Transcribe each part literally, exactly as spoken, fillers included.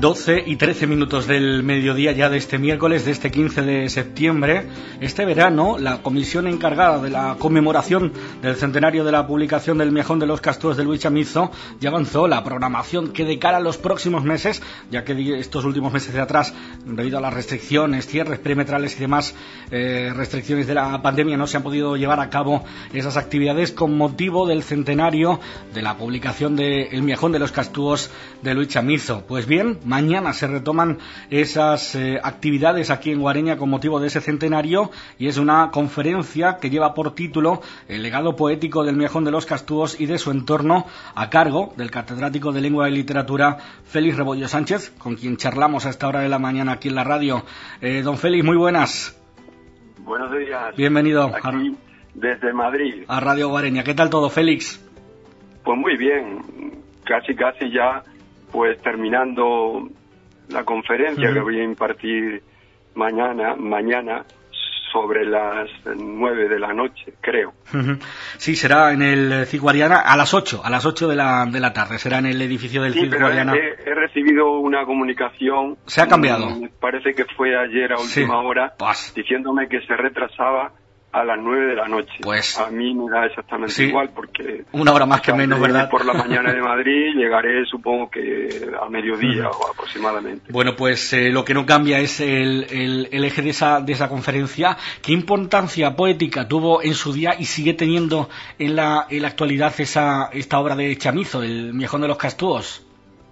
doce y trece minutos del mediodía ya de este miércoles, de este quince de septiembre. Este verano, la comisión encargada de la conmemoración del centenario de la publicación del Miajón de los Castúos de Luis Chamizo ya avanzó la programación que de cara a los próximos meses, ya que estos últimos meses de atrás, debido a las restricciones, cierres perimetrales y demás eh, restricciones de la pandemia, no se han podido llevar a cabo esas actividades con motivo del centenario de la publicación del Miajón de los Castúos de Luis Chamizo. Pues bien, mañana se retoman esas eh, actividades aquí en Guareña con motivo de ese centenario, y es una conferencia que lleva por título El legado poético del Miajón de los Castúos y de su entorno, a cargo del catedrático de Lengua y Literatura Félix Rebollo Sánchez, con quien charlamos a esta hora de la mañana aquí en la radio. Eh, don Félix, muy buenas. Buenos días. Bienvenido aquí a, desde Madrid. A Radio Guareña. ¿Qué tal todo, Félix? Pues muy bien, casi casi ya pues terminando la conferencia uh-huh. que voy a impartir mañana, mañana sobre las nueve de la noche, creo. Uh-huh. Sí, será en el C I C Guadiana a las ocho, a las ocho de la, de la tarde, será en el edificio del sí, C I C Guadiana. He, he recibido una comunicación. ¿Se ha cambiado? Mmm, parece que fue ayer a última sí. hora, pues. diciéndome que se retrasaba a las nueve de la noche. Pues a mí me da exactamente sí, igual, porque una hora más que menos, ¿verdad? Por la mañana de Madrid llegaré, supongo que a mediodía uh-huh. o aproximadamente. Bueno, pues eh, lo que no cambia es el, el, el eje de esa, de esa conferencia. ¿Qué importancia poética tuvo en su día y sigue teniendo en la, en la actualidad esa esta obra de Chamizo, el Miajón de los Castúos?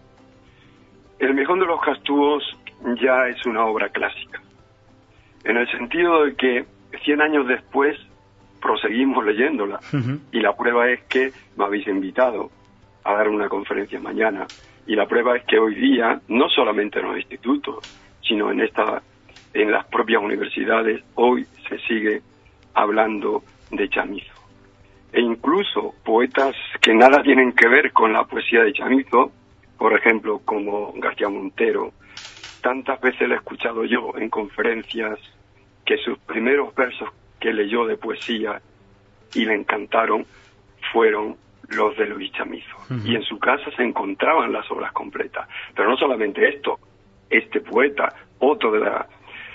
El Miajón de los Castúos ya es una obra clásica, en el sentido de que cien años después proseguimos leyéndola uh-huh. y la prueba es que me habéis invitado a dar una conferencia mañana, y la prueba es que hoy día no solamente en los institutos sino en esta en las propias universidades hoy se sigue hablando de Chamizo, e incluso poetas que nada tienen que ver con la poesía de Chamizo, por ejemplo como García Montero. Tantas veces le he escuchado yo en conferencias que sus primeros versos que leyó de poesía y le encantaron fueron los de Luis Chamizo. Uh-huh. Y en su casa se encontraban las obras completas. Pero no solamente esto, este poeta, otro de la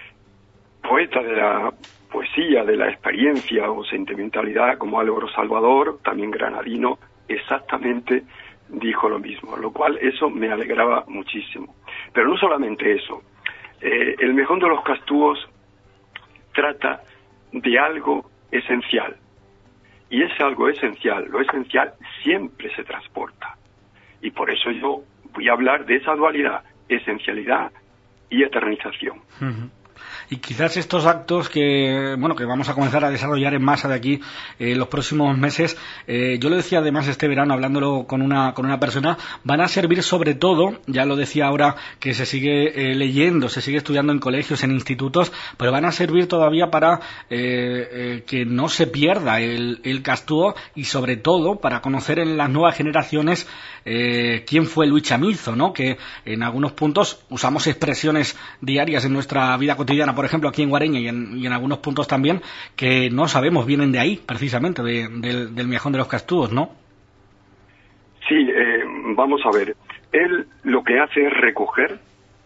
poeta de la poesía, de la experiencia o sentimentalidad, como Álvaro Salvador, también granadino, exactamente dijo lo mismo, lo cual eso me alegraba muchísimo. Pero no solamente eso, eh, el Miajón de los Castúos trata de algo esencial, y ese algo esencial, lo esencial siempre se transporta, y por eso yo voy a hablar de esa dualidad, esencialidad y eternización. Uh-huh. Y quizás estos actos que bueno que vamos a comenzar a desarrollar en masa de aquí en eh, los próximos meses, eh, yo lo decía además este verano hablándolo con una con una persona, van a servir sobre todo, ya lo decía ahora que se sigue eh, leyendo, se sigue estudiando en colegios, en institutos, pero van a servir todavía para eh, eh, que no se pierda el, el Castúo, y sobre todo para conocer en las nuevas generaciones eh, quién fue Luis Chamizo, ¿no? Que en algunos puntos usamos expresiones diarias en nuestra vida cotidiana, por ejemplo aquí en Guareña y en, y en algunos puntos también, que no sabemos vienen de ahí, precisamente, de, de, del Miajón de los Castúos, ¿no? Sí, eh, vamos a ver. Él lo que hace es recoger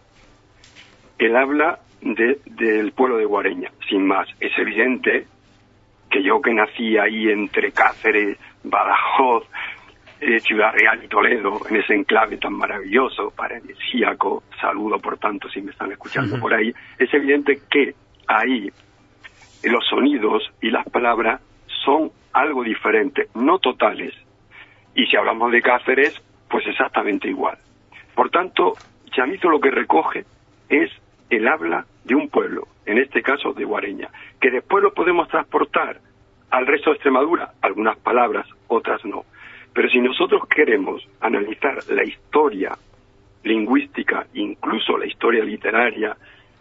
el habla de, del pueblo de Guareña, sin más. Es evidente que yo que nací ahí entre Cáceres, Badajoz, eh, Ciudad Real y Toledo, en ese enclave tan maravilloso, paradisíaco, saludo por tanto si me están escuchando uh-huh. por ahí, es evidente que ahí los sonidos y las palabras son algo diferente, no totales, y si hablamos de Cáceres, pues exactamente igual. Por tanto, Chamizo lo que recoge es el habla de un pueblo, en este caso de Guareña, que después lo podemos transportar al resto de Extremadura, algunas palabras, otras no. Pero si nosotros queremos analizar la historia lingüística, incluso la historia literaria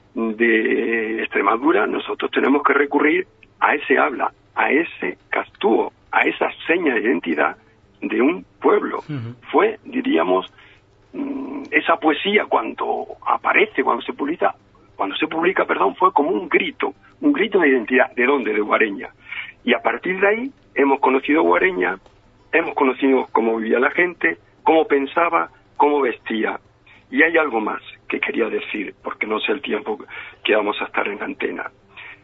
de Extremadura, nosotros tenemos que recurrir a ese habla, a ese castúo, a esa seña de identidad de un pueblo. Uh-huh. Fue, diríamos, esa poesía cuando aparece, cuando se publica, cuando se publica, perdón, fue como un grito, un grito de identidad. ¿De dónde? De Guareña. Y a partir de ahí hemos conocido Guareña, hemos conocido cómo vivía la gente, cómo pensaba, cómo vestía. Y hay algo más, que quería decir, porque no sé el tiempo que vamos a estar en antena.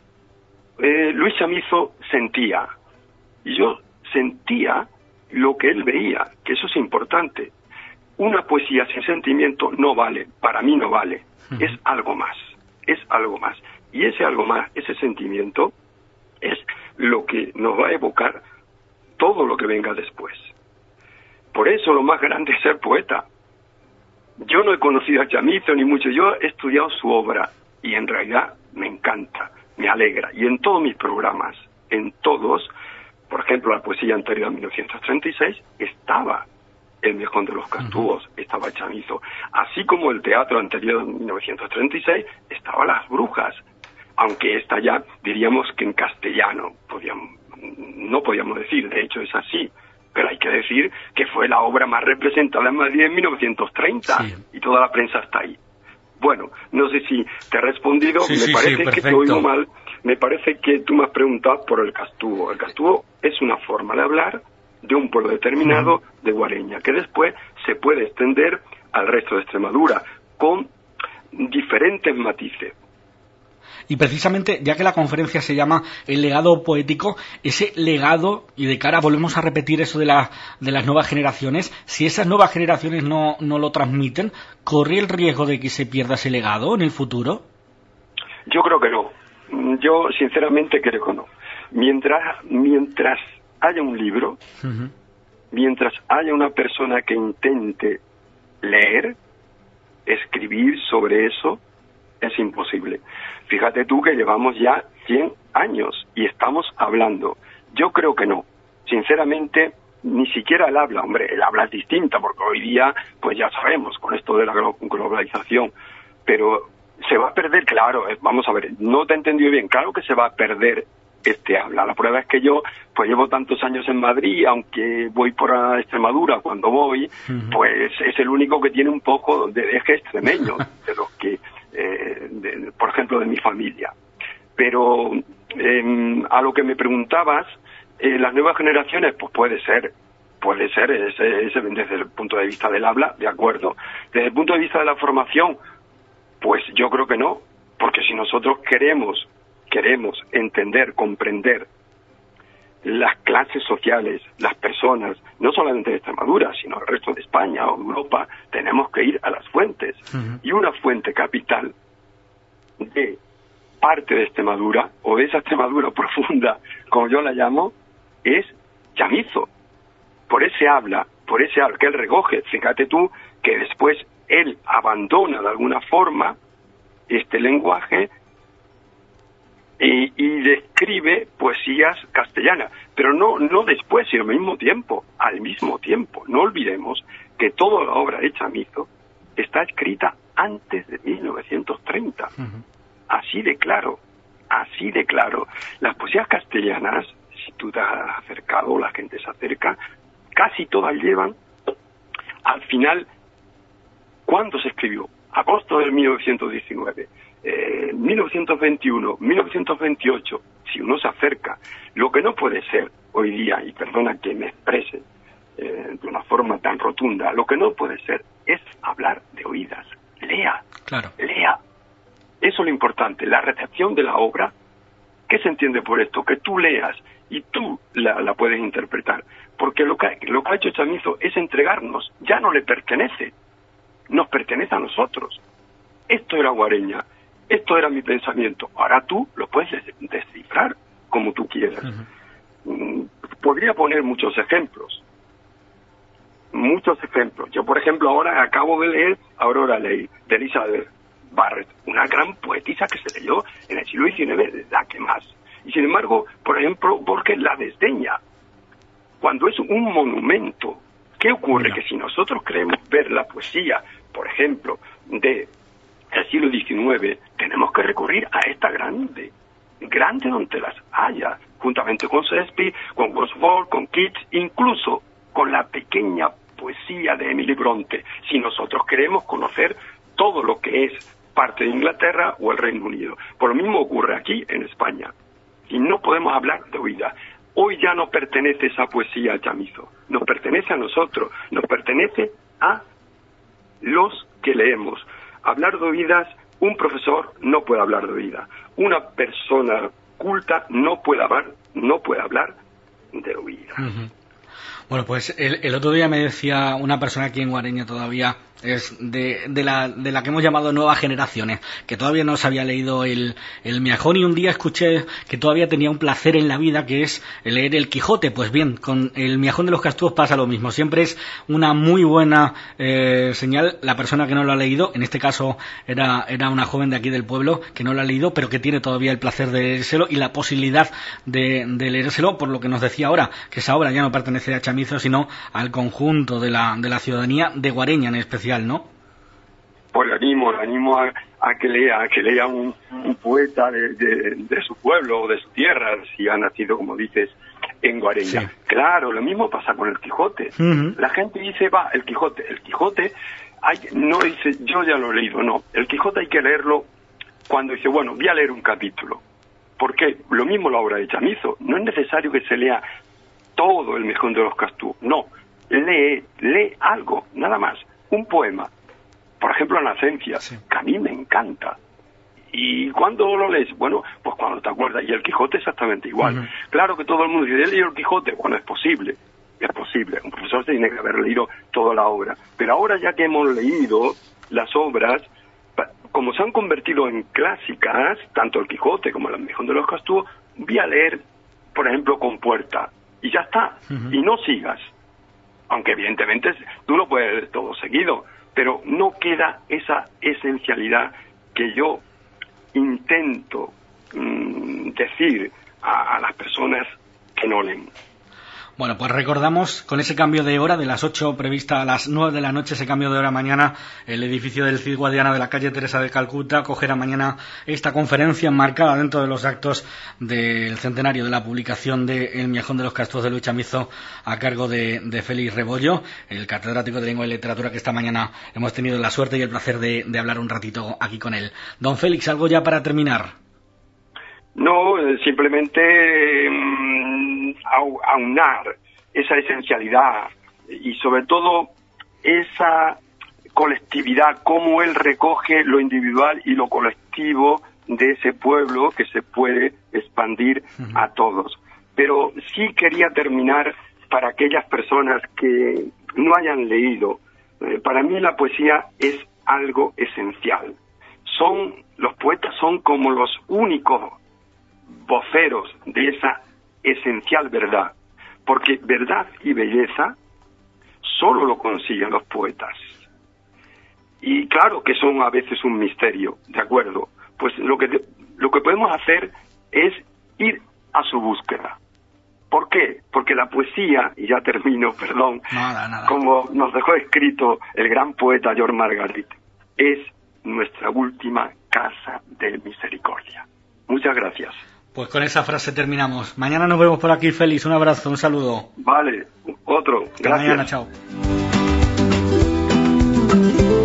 Eh, Luis Chamizo sentía, y yo sentía lo que él veía, que eso es importante. Una poesía sin sentimiento no vale, para mí no vale, uh-huh. es algo más, es algo más. Y ese algo más, ese sentimiento, es lo que nos va a evocar todo lo que venga después. Por eso lo más grande es ser poeta. Yo no he conocido a Chamizo ni mucho, yo he estudiado su obra y en realidad me encanta, me alegra. Y en todos mis programas, en todos, por ejemplo, la poesía anterior a mil novecientos treinta y seis, estaba El Mejón de los Castúos, uh-huh. estaba Chamizo. Así como el teatro anterior a mil novecientos treinta y seis, estaba Las Brujas, aunque esta ya diríamos que en castellano, podíamos, no podíamos decir, de hecho es así, pero hay que decir que fue la obra más representada en Madrid en mil novecientos treinta, sí. y toda la prensa está ahí. Bueno, no sé si te he respondido, sí, me sí, parece sí, que te oigo mal, me parece que tú me has preguntado por el Castúo. El Castúo es una forma de hablar de un pueblo determinado uh-huh. de Guareña, que después se puede extender al resto de Extremadura, con diferentes matices. Y precisamente, ya que la conferencia se llama El legado poético, ese legado, y de cara, volvemos a repetir eso de, la, de las nuevas generaciones, si esas nuevas generaciones no, no lo transmiten, ¿corre el riesgo de que se pierda ese legado en el futuro? Yo creo que no. Yo, sinceramente, creo que no. Mientras, mientras haya un libro, uh-huh. mientras haya una persona que intente leer, escribir sobre eso, es imposible. Fíjate tú que llevamos ya cien años y estamos hablando. Yo creo que no. Sinceramente, ni siquiera el habla. Hombre, el habla es distinta porque hoy día, pues ya sabemos, con esto de la globalización. Pero se va a perder, claro, eh, vamos a ver, no te he entendido bien. Claro que se va a perder este habla. La prueba es que yo, pues llevo tantos años en Madrid, aunque voy por Extremadura cuando voy, uh-huh. pues es el único que tiene un poco de eje extremeño, de los que... Eh, de, por ejemplo, de mi familia. Pero eh, a lo que me preguntabas, eh, las nuevas generaciones, pues puede ser, puede ser, ese, ese, desde el punto de vista del habla, de acuerdo. Desde el punto de vista de la formación, pues yo creo que no, porque si nosotros queremos, queremos entender, comprender las clases sociales, las personas, no solamente de Extremadura, sino el resto de España o de Europa, tenemos que ir a las fuentes. Uh-huh. Y una fuente capital de parte de Extremadura, o de esa Extremadura profunda, como yo la llamo, es Chamizo. Por ese habla, por ese habla que él recoge. Fíjate tú que después él abandona de alguna forma este lenguaje Y, y describe poesías castellanas, pero no no después, sino al mismo tiempo, al mismo tiempo. No olvidemos que toda la obra de Chamizo está escrita antes de mil novecientos treinta. Uh-huh. Así de claro, así de claro. Las poesías castellanas, si tú te has acercado, la gente se acerca, casi todas llevan, al final, ¿cuándo se escribió? Agosto de mil novecientos diecinueve. Eh, mil novecientos veintiuno, mil novecientos veintiocho, si uno se acerca. Lo que no puede ser hoy día, y perdona que me exprese eh, de una forma tan rotunda, lo que no puede ser es hablar de oídas. Lea, claro. lea. Eso es lo importante, la recepción de la obra. ¿Qué se entiende por esto? Que tú leas y tú la, la puedes interpretar. Porque lo que, lo que ha hecho Chamizo es entregarnos, ya no le pertenece, nos pertenece a nosotros. Esto era Guareña. Esto era mi pensamiento. Ahora tú lo puedes descifrar como tú quieras. Uh-huh. Podría poner muchos ejemplos. Muchos ejemplos. Yo, por ejemplo, ahora acabo de leer Aurora Leigh, de Elizabeth Barrett, una gran poetisa que se leyó en el siglo diecinueve, la que más. Y sin embargo, por ejemplo, Borges la desdeña. Cuando es un monumento, ¿qué ocurre? Mira. Que si nosotros queremos ver la poesía, por ejemplo, de el siglo diecinueve, tenemos que recurrir a esta grande, grande donde las haya, juntamente con Shakespeare, con Wordsworth, con Keats, incluso con la pequeña poesía de Emily Bronte, si nosotros queremos conocer todo lo que es parte de Inglaterra o el Reino Unido. Por lo mismo ocurre aquí en España, y no podemos hablar de oída. Hoy ya no pertenece esa poesía a Chamizo, nos pertenece a nosotros, nos pertenece a los que leemos. hablar de oídas, un profesor no puede hablar de oídas. Una persona culta no puede hablar, no puede hablar de oídas. Uh-huh. Bueno, pues el, el otro día me decía una persona aquí en Guareña todavía, es de, de, la, de la que hemos llamado nuevas generaciones, que todavía no se había leído el, el Miajón, y un día escuché que todavía tenía un placer en la vida, que es leer el Quijote. Pues bien, con el Miajón de los Castúos pasa lo mismo, siempre es una muy buena eh, señal la persona que no lo ha leído. En este caso era, era una joven de aquí del pueblo que no lo ha leído, pero que tiene todavía el placer de leérselo y la posibilidad de, de leérselo, por lo que nos decía ahora, que esa obra ya no pertenece a Chamizo, sino al conjunto de la, de la ciudadanía de Guareña en especial, ¿no? Pues le animo, le animo a, a que lea, a que lea un, un poeta de, de, de su pueblo o de su tierra, si ha nacido, como dices, en Guareña. Sí. Claro, lo mismo pasa con el Quijote. Uh-huh. La gente dice, va, el Quijote, el Quijote, hay, no dice, yo ya lo he leído, no. El Quijote hay que leerlo cuando dice, bueno, voy a leer un capítulo. Porque lo mismo la obra de Chamizo, no es necesario que se lea todo el Miajón de los Castúos, no. Lee, lee algo, nada más. Un poema, por ejemplo, La Nacencia, sí, que a mí me encanta. ¿Y cuándo lo lees? Bueno, pues cuando te acuerdas. Y el Quijote exactamente igual. Uh-huh. Claro que todo el mundo dice, ¿he leído el Quijote? Bueno, es posible, es posible. Un profesor tiene que haber leído toda la obra. Pero ahora ya que hemos leído las obras, como se han convertido en clásicas, tanto el Quijote como el Miajón de los Castúos, voy a leer, por ejemplo, Compuerta. Y ya está. Uh-huh. Y no sigas. Aunque evidentemente tú lo puedes leer todo seguido, pero no queda esa esencialidad que yo intento mmm, decir a, a las personas que no leen. Bueno, pues recordamos, con ese cambio de hora, de las ocho prevista a las nueve de la noche, ese cambio de hora mañana, el edificio del Cid Guadiana de la calle Teresa de Calcuta acogerá mañana esta conferencia enmarcada dentro de los actos del centenario de la publicación de El Miajón de los Castúos de Luis Chamizo, a cargo de, de Félix Rebollo, el catedrático de Lengua y Literatura, que esta mañana hemos tenido la suerte y el placer de, de hablar un ratito aquí con él. Don Félix, ¿algo ya para terminar? No, simplemente mmm, aunar esa esencialidad y sobre todo esa colectividad, cómo él recoge lo individual y lo colectivo de ese pueblo que se puede expandir uh-huh. a todos. Pero sí quería terminar para aquellas personas que no hayan leído. Eh, para mí la poesía es algo esencial. Son, los poetas son como los únicos voceros de esa esencial verdad, porque verdad y belleza solo lo consiguen los poetas. Y claro que son a veces un misterio, ¿de acuerdo? Pues lo que, lo que podemos hacer es ir a su búsqueda. ¿Por qué? Porque la poesía, y ya termino, perdón, nada, nada. como nos dejó escrito el gran poeta George Margarit, es nuestra última casa de misericordia. Muchas gracias. Pues con esa frase terminamos. Mañana nos vemos por aquí, Félix. Un abrazo, un saludo. Vale, otro. Hasta gracias. Mañana, chao.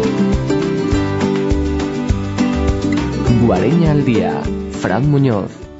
Guareña al día. Fran Muñoz.